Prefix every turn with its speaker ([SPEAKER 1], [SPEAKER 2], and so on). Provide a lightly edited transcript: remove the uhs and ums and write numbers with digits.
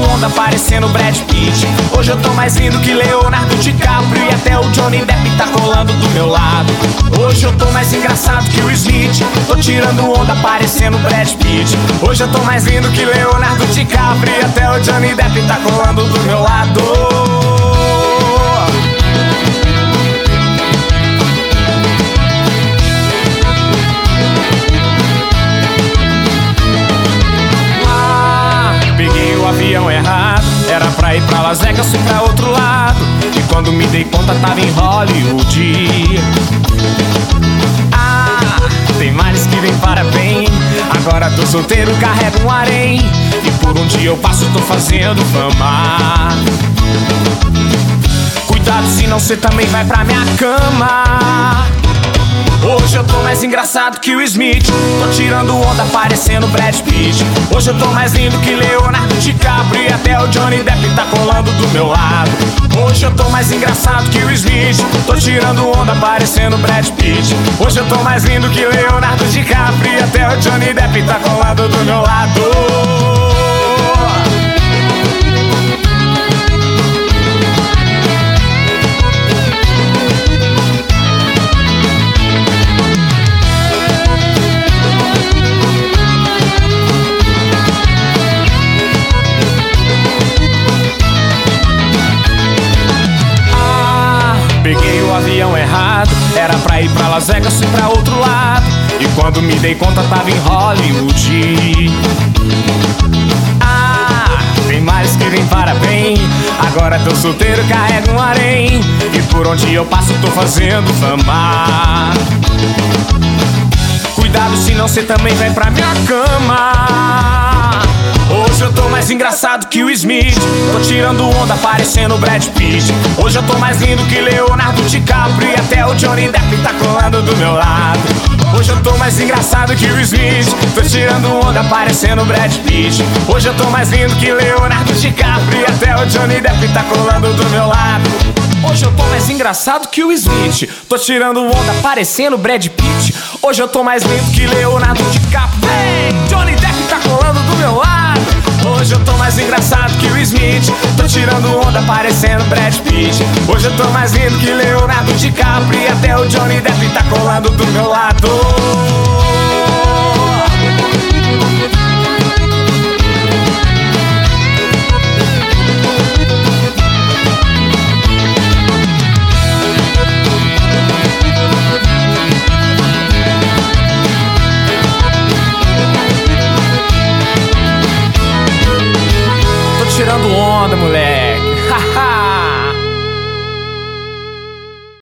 [SPEAKER 1] onda parecendo Brad Pitt. Hoje eu tô mais lindo que Leonardo DiCaprio e até o Johnny Depp tá colando do meu lado. Hoje eu tô mais engraçado que o Smith, tô tirando onda parecendo Brad Pitt. Hoje eu tô mais lindo que Leonardo DiCaprio e até o Johnny Depp tá colando do meu lado. Avião errado, era pra ir pra Las Vegas, fui pra outro lado. E quando me dei conta tava em Hollywood. Tem males que vem para bem. Agora tô solteiro, carrego um harém. E por um dia eu passo, tô fazendo fama. Cuidado, senão cê também vai pra minha cama. Hoje eu tô mais engraçado que o Smith, tô tirando onda parecendo Brad Pitt. Hoje eu tô mais lindo que Leonardo DiCaprio e até o Johnny Depp tá colando do meu lado. Hoje eu tô mais engraçado que o Smith, tô tirando onda parecendo Brad Pitt. Hoje eu tô mais lindo que Leonardo DiCaprio e até o Johnny Depp tá colando do meu lado. Peguei o avião errado, era pra ir pra Las Vegas, fui pra outro lado. E quando me dei conta tava em Hollywood. Tem males que vem para bem. Agora tô solteiro, carrego um harém. E por onde eu passo tô fazendo fama. Cuidado, senão cê também vai pra minha cama. Hoje eu tô mais engraçado que o Smith, tô tirando onda parecendo Brad Pitt. Hoje eu tô mais lindo que Leonardo DiCaprio e até o Johnny Depp tá colando do meu lado. Hoje eu tô mais engraçado que o Smith, tô tirando onda parecendo Brad Pitt. Hoje eu tô mais lindo que Leonardo DiCaprio e até o Johnny Depp tá colando do meu lado. Hoje eu tô mais engraçado que o Smith, tô tirando onda parecendo Brad Pitt. Hoje eu tô mais lindo que Leonardo DiCaprio, Johnny Depp tá colando do meu lado. Hoje eu tô mais engraçado que o Smith, tô tirando onda parecendo Brad Pitt. Hoje eu tô mais lindo que Leonardo DiCaprio e até o Johnny Depp tá colando do meu lado. Tirando onda, moleque.